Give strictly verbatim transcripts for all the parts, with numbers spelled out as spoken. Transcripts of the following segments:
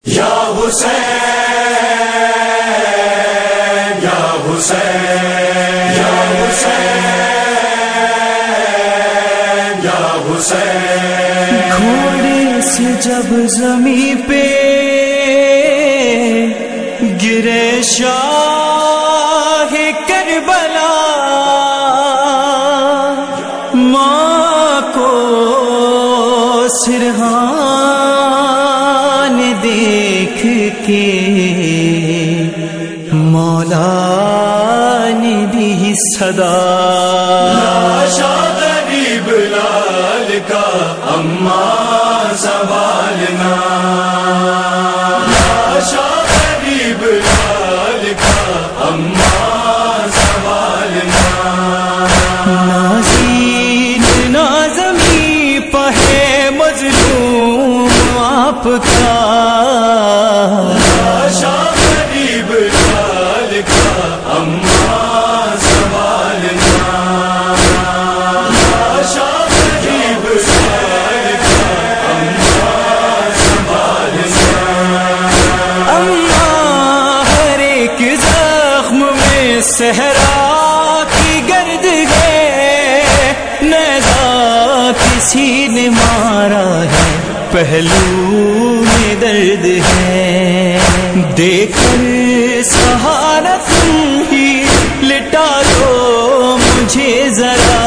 یا حسین یا حسین یا حسین یا حسین، گھوڑے سے جب زمین پہ گرے شاہ کربلا، ماں کو سرحان دیکھ کے مولا نے دی صدا، شاہ غریب لال کا اماں سنبھالنا، شاہ غریب لال کا اماں سنبھالنا، نازین نازمی پہے مظلوم آپ کا، شاہ غریب لال کا اماں سنبھالنا، شاہ غریب لال کا اماں سنبھالنا، اماں ہر ایک زخم میں صحرا کی گرد ہے، نیزہ کسی نے مارا ہے، پہلو میں درد ہے، دیکھ کر سہارا تم ہی لٹا دو مجھے ذرا،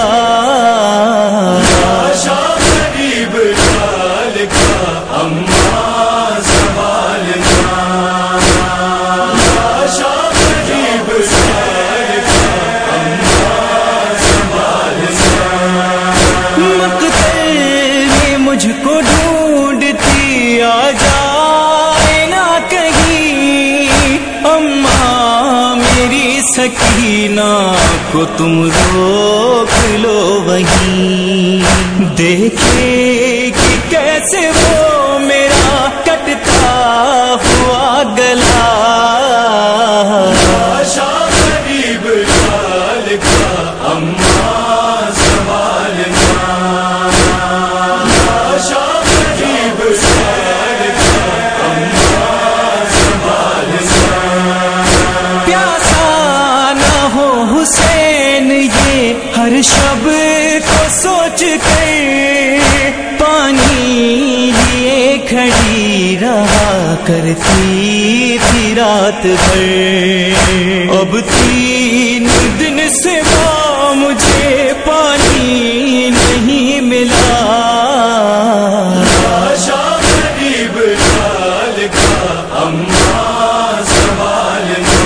شاہ غریب لال کا اماں سنبھالنا، شاہ غریب لال کا اماں سنبھالنا، مقتل میں مجھ کو ڈھونڈتی آ جائے نہ کہیں، اماں میری سکینہ کو تم روک لو وہیں، دیکھے کہ کیسے وہ میرا کٹتا ہوا گلا، شاہ غریب لال کا اماں سنبھالنا، شاہ غریب لال کا اماں سنبھالنا، پیاسا نہ ہو حسین یہ ہر شب کو سوچ کر، پانی لیے کھڑی رہا کرتی تھی رات بھر، اب تین دن سے ماں مجھے پانی نہیں ملا، شاہ غریب لال کا اماں سنبھالنا،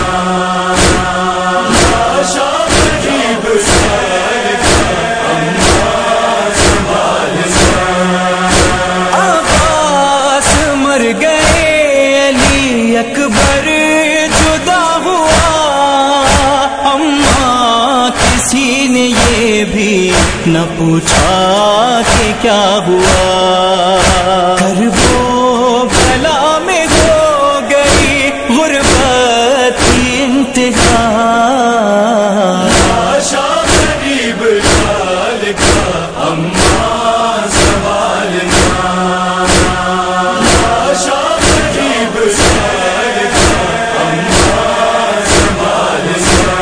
شاہ غریب لال کا اماں سنبھالنا، عباس مر گئے علی اکبر جدا ہوا، اماں کسی نے یہ بھی نہ پوچھا کہ کیا ہوا، کربو بلا میں ہو گئی غربت کی انتہا، شاہ غریب لال کا اماں سنبھالنا، شاہ غریب لال کا اماں سنبھالنا،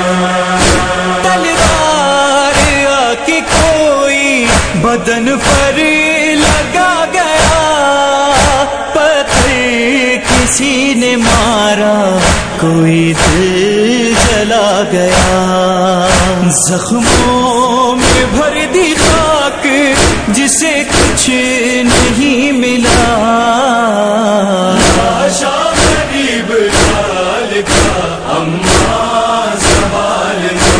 تلوار آ کے کوئی بدن پر لگا گیا، پتھر کسی نے مارا کوئی دل جلا گیا، زخموں میں بھر دی خاک جسے کچھ نہیں ملا، شاہ غریب لال کا اماں سنبھالنا،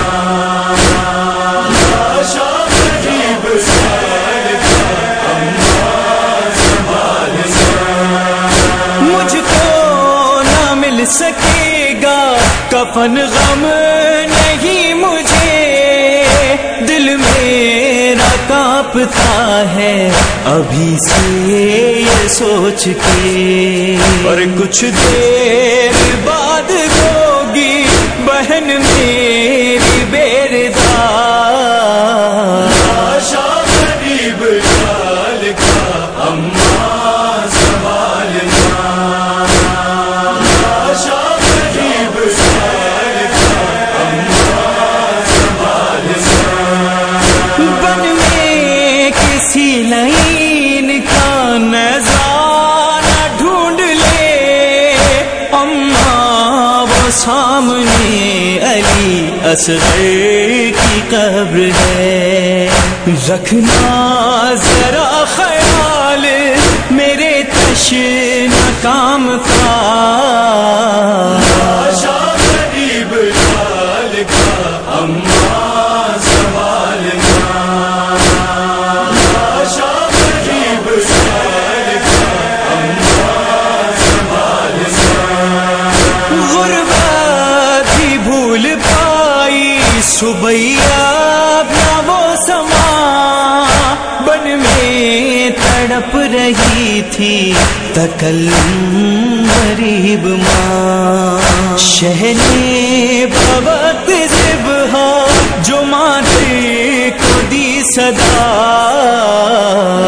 شاہ غریب لال کا اماں سنبھالنا، مجھ کو نہ مل سکے گا کفن، غم نہیں مجھے، دل میرا کانپتا ہے ابھی سے یہ سوچ کے، اور کچھ دیر بعد ہوگی بہن میری بیردار، شاہ غریب لال کا اماں سنبھالنا، اصغر کی قبر ہے. رکھنا ذرا خیال میرے تشنہ کام کا، لاشا غریب لال کا اماں سنبھالنا، لاشا غریب لال کا اماں سنبھالنا. غربت بھی بھول پائی سبیہ نہ وہ سما، بن میں تڑپ رہی تھی تکلم غریب ماں. شہنے بوقت ذبح جو ماتھے کو دی صدا،